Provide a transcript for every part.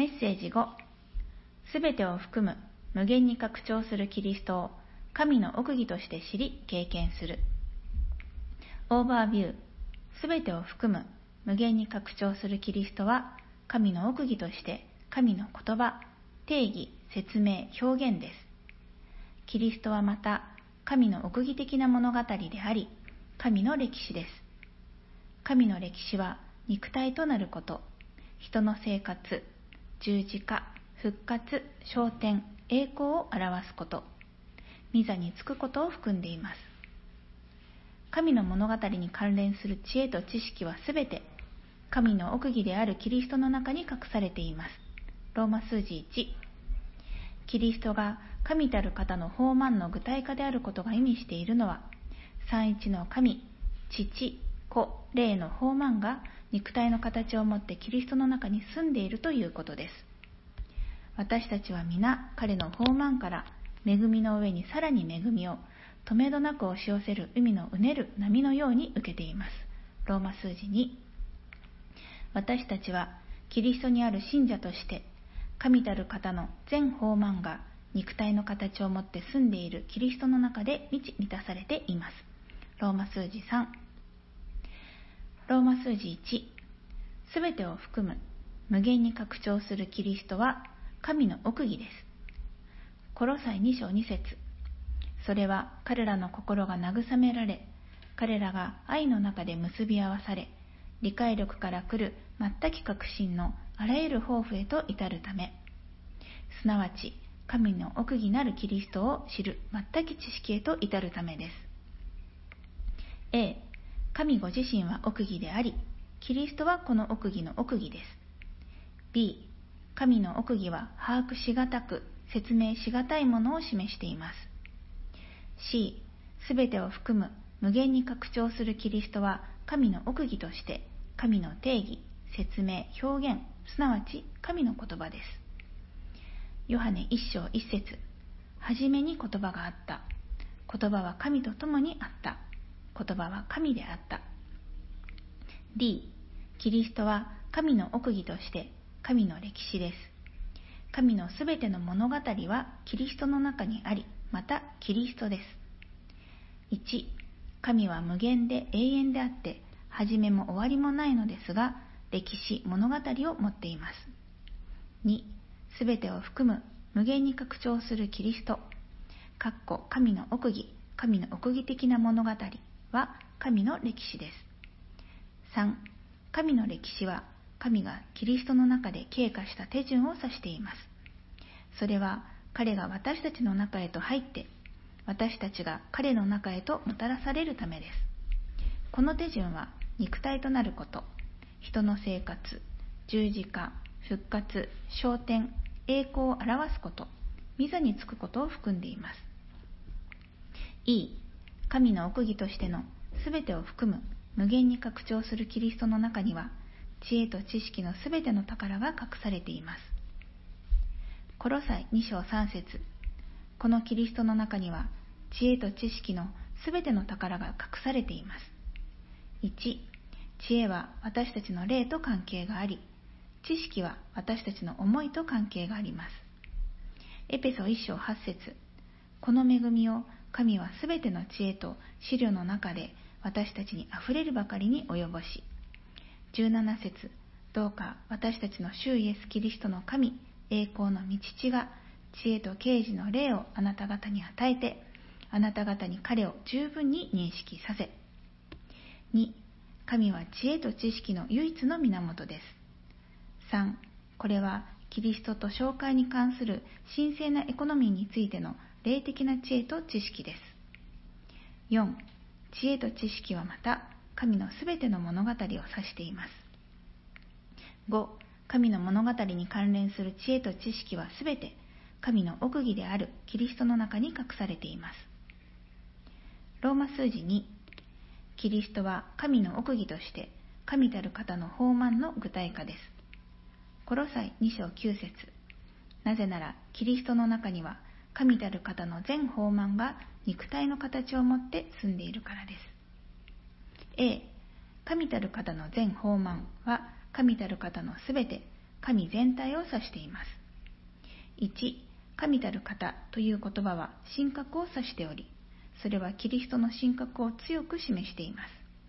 メッセージ5、すべてを含む無限に拡張するキリストを神の奥義として知り経験する。オーバービュー。すべてを含む無限に拡張するキリストは神の奥義として神の言葉、定義、説明、表現です。キリストはまた神の奥義的な物語であり、神の歴史です。神の歴史は肉体となること、人の生活、十字架、復活、昇天、栄光を表すこと、御座につくことを含んでいます。神の物語に関連する知恵と知識はすべて神の奥義であるキリストの中に隠されています。ローマ数字1。キリストが神たる方の豊満の具体化であることが意味しているのは、三一の神、父、子、霊の豊満が肉体の形を持ってキリストの中に住んでいるということです。私たちは皆彼の豊満から恵みの上にさらに恵みを止めどなく押し寄せる海のうねる波のように受けています。ローマ数字2。私たちはキリストにある信者として神たる方の全豊満が肉体の形を持って住んでいるキリストの中で満ち満たされています。ローマ数字3。ローマ数字1。すべてを含む無限に拡張するキリストは神の奥義です。コロサイ2章2節。それは彼らの心が慰められ、彼らが愛の中で結び合わされ、理解力から来る全き確信のあらゆる豊富へと至るため、すなわち神の奥義なるキリストを知る全き知識へと至るためです。A、神ご自身は奥義であり、キリストはこの奥義の奥義です。B、神の奥義は把握しがたく、説明しがたいものを示しています。C、すべてを含む無限に拡張するキリストは神の奥義として神の定義、説明、表現、すなわち神の言葉です。ヨハネ1章1節。はじめに言葉があった。言葉は神と共にあった。言葉は神であった。D、キリストは神の奥義として神の歴史です。神のすべての物語はキリストの中にあり、またキリストです。1、神は無限で永遠であって、始めも終わりもないのですが、歴史、物語を持っています。2、すべてを含む無限に拡張するキリスト、神の奥義、神の奥義的な物語は神の歴史です。3、神の歴史は神がキリストの中で経過した手順を指しています。それは彼が私たちの中へと入って、私たちが彼の中へともたらされるためです。この手順は肉体となること、人の生活、十字架、復活、昇天、栄光を表すこと、御座につくことを含んでいます。E、神の奥義としてのすべてを含む無限に拡張するキリストの中には、知恵と知識のすべての宝が隠されています。コロサイ2章3節。このキリストの中には知恵と知識のすべての宝が隠されています。1、知恵は私たちの霊と関係があり、知識は私たちの思いと関係があります。エペソ1章8節。この恵みを神はすべての知恵と資料の中で私たちにあふれるばかりに及ぼし、17節。どうか私たちの主イエスキリストの神、栄光の御父が知恵と啓示の霊をあなた方に与えて、あなた方に彼を十分に認識させ。2、神は知恵と知識の唯一の源です。3、これはキリストと紹介に関する神聖なエコノミーについての霊的な知恵と知識です。4、知恵と知識はまた神のすべての物語を指しています。5、神の物語に関連する知恵と知識はすべて神の奥義であるキリストの中に隠されています。ローマ数字2、キリストは神の奥義として神たる方の豊満の具体化です。コロサイ2章9節。なぜならキリストの中には神たる方の全豊満が肉体の形を持って住んでいるからです。A、神たる方の全豊満は神たる方のすべて神全体を指しています。1、神たる方という言葉は神格を指しており、それはキリストの神格を強く示しています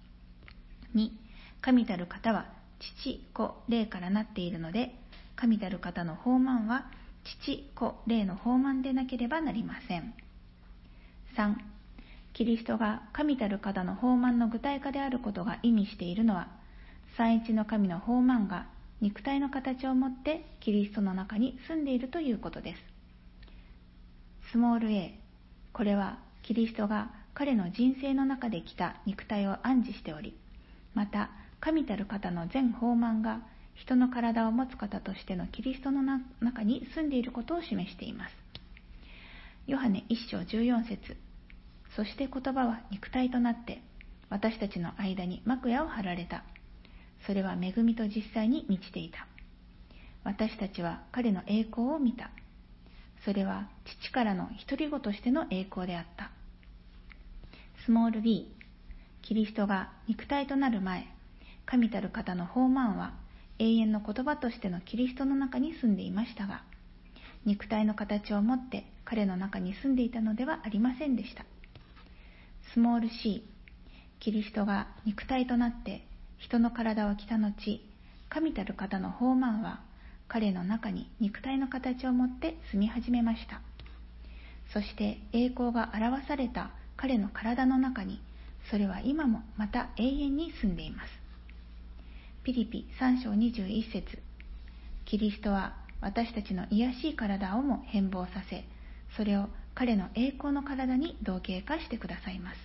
。2、神たる方は父、子、霊からなっているので、神たる方の豊満は父、子、霊の豊満でなければなりません。3、キリストが神たる方の豊満の具体化であることが意味しているのは、三一の神の豊満が肉体の形をもってキリストの中に住んでいるということです。スモール a、これはキリストが彼の人生の中で来た肉体を暗示しており、また神たる方の全豊満が人の体を持つ方としてのキリストの中に住んでいることを示しています。ヨハネ1章14節、そして言葉は肉体となって私たちの間に幕屋を張られた。それは恵みと実際に満ちていた。私たちは彼の栄光を見た。それは父からの独り子としての栄光であった。スモール b、キリストが肉体となる前、神たる方の豊満は永遠の言葉としてのキリストの中に住んでいましたが、肉体の形をもって彼の中に住んでいたのではありませんでした。スモール c、キリストが肉体となって人の体を着た後、神たる方の豊満は彼の中に肉体の形をもって住み始めました。そして栄光が表された彼の体の中に、それは今もまた永遠に住んでいます。ピリピ3章21節、キリストは私たちの卑しい体をも変貌させ、それを彼の栄光の体に同型化してくださいます。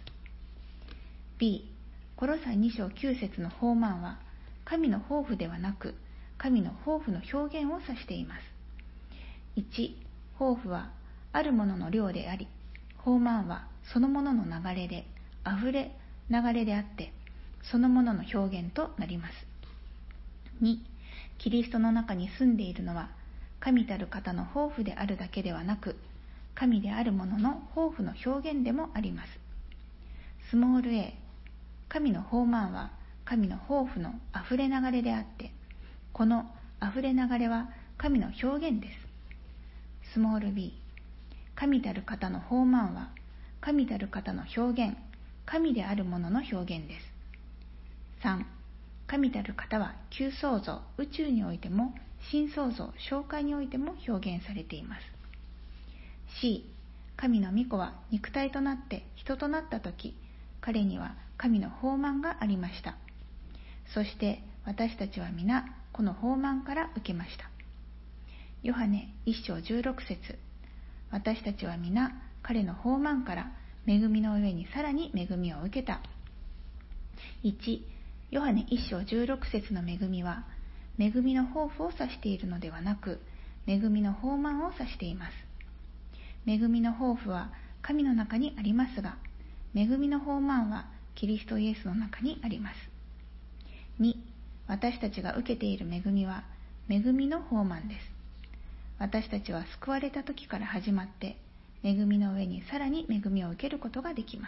B、コロサイ2章9節の豊満は神の豊富ではなく神の豊富の表現を指しています。1、豊富はあるものの量であり、豊満はそのものの流れで、あふれ流れであって、そのものの表現となります。2、キリストの中に住んでいるのは神たる方の豊富であるだけではなく、神であるものの豊富の表現でもあります。スモール a、神の豊満は神の豊富のあふれ流れであって、このあふれ流れは神の表現です。スモール b、神たる方の豊満は神たる方の表現、神であるものの表現です。3、神たる方は旧創造、宇宙においても新創造、紹介においても表現されています。C、神の御子は肉体となって人となったとき、彼には神の豊満がありました。そして私たちは皆この豊満から受けました。ヨハネ1章16節、私たちは皆彼の豊満から恵みの上にさらに恵みを受けた。1、ヨハネ1章16節の恵みは恵みの豊富を指しているのではなく、恵みの豊満を指しています。恵みの豊富は神の中にありますが、恵みの豊満はキリストイエスの中にあります。2、私たちが受けている恵みは恵みの豊満です。私たちは救われた時から始まって、恵みの上にさらに恵みを受けることができます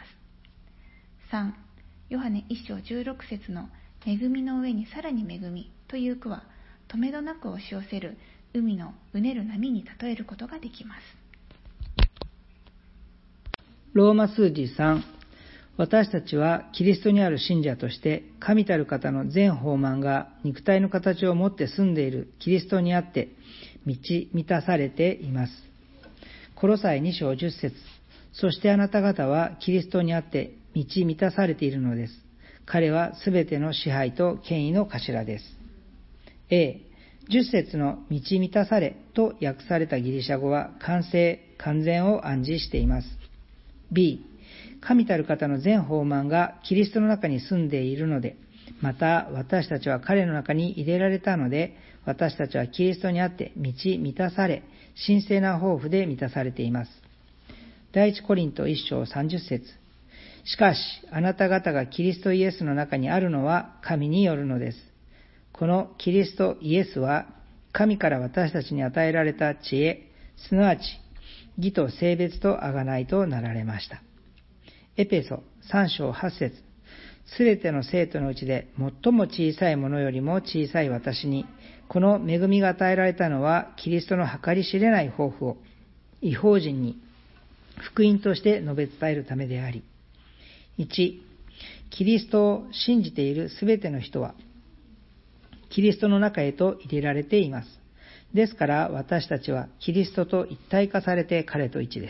。3、ヨハネ1章16節の恵みの上にさらに恵みという句は、止めどなく押し寄せる海のうねる波に例えることができます。 ローマ数字3、私たちはキリストにある信者として神たる方の全豊満が肉体の形を持って住んでいるキリストにあって満たされています。コロサイ2章10節、そしてあなた方はキリストにあって満たされているのです。彼はすべての支配と権威の頭です。A、10節の満たされと訳されたギリシャ語は完成、完全を暗示しています。B、神たる方の全豊満がキリストの中に住んでいるので、また私たちは彼の中に入れられたので、私たちはキリストにあって満たされ、神聖な豊富で満たされています。第一コリント1章30節、しかしあなた方がキリストイエスの中にあるのは神によるのです。このキリストイエスは神から私たちに与えられた知恵、すなわち義と聖別と贖いとなられました。エペソ3章8節、 すべての生徒のうちで最も小さいものよりも小さい私に、この恵みが与えられたのは、キリストの計り知れない抱負を異邦人に福音として述べ伝えるためであり。1、キリストを信じているすべての人は、キリストの中へと入れられています。ですから私たちはキリストと一体化されて彼と一です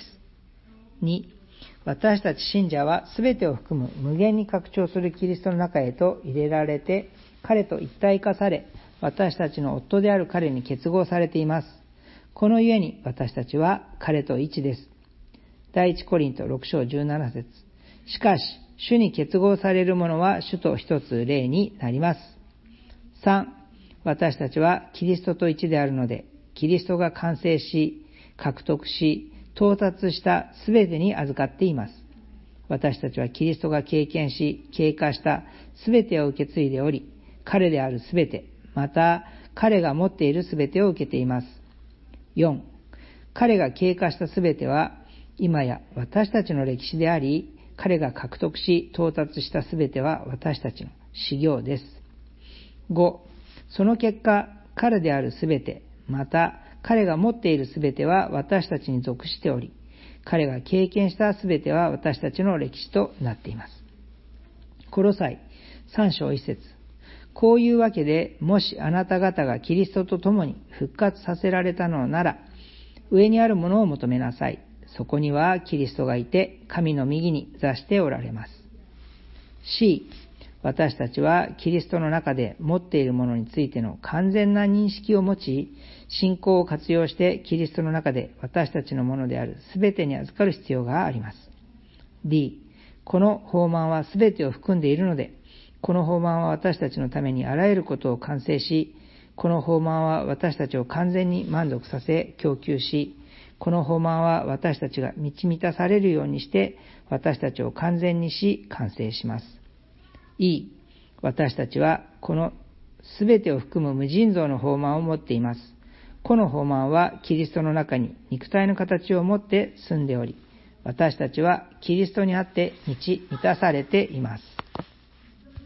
。2、私たち信者はすべてを含む無限に拡張するキリストの中へと入れられて彼と一体化され、私たちの夫である彼に結合されています。このゆえに私たちは彼と一です。第一コリント6章17節。しかし主に結合される者は主と一つ霊になります。3、私たちはキリストと一であるので、キリストが完成し、獲得し、到達したすべてに預かっています。私たちはキリストが経験し、経過したすべてを受け継いでおり、彼であるすべて、また彼が持っているすべてを受けています。4、彼が経過したすべては、今や私たちの歴史であり、彼が獲得し、到達したすべては私たちの修行です。5、その結果、彼であるすべて、また彼が持っているすべては私たちに属しており、彼が経験したすべては私たちの歴史となっています。コロサイ3章1節。こういうわけで、もしあなた方がキリストと共に復活させられたのなら、上にあるものを求めなさい。そこにはキリストがいて、神の右に座しておられます。C、私たちはキリストの中で持っているものについての完全な認識を持ち、信仰を活用してキリストの中で私たちのものであるすべてに預かる必要があります。D、この豊満はすべてを含んでいるので、この豊満は私たちのためにあらゆることを完成し、この豊満は私たちを完全に満足させ供給し、この豊満は私たちが満ち満たされるようにして私たちを完全にし完成します。E、私たちはこのすべてを含む無尽蔵の豊満を持っています。この豊満はキリストの中に肉体の形を持って住んでおり、私たちはキリストにあって満たされています。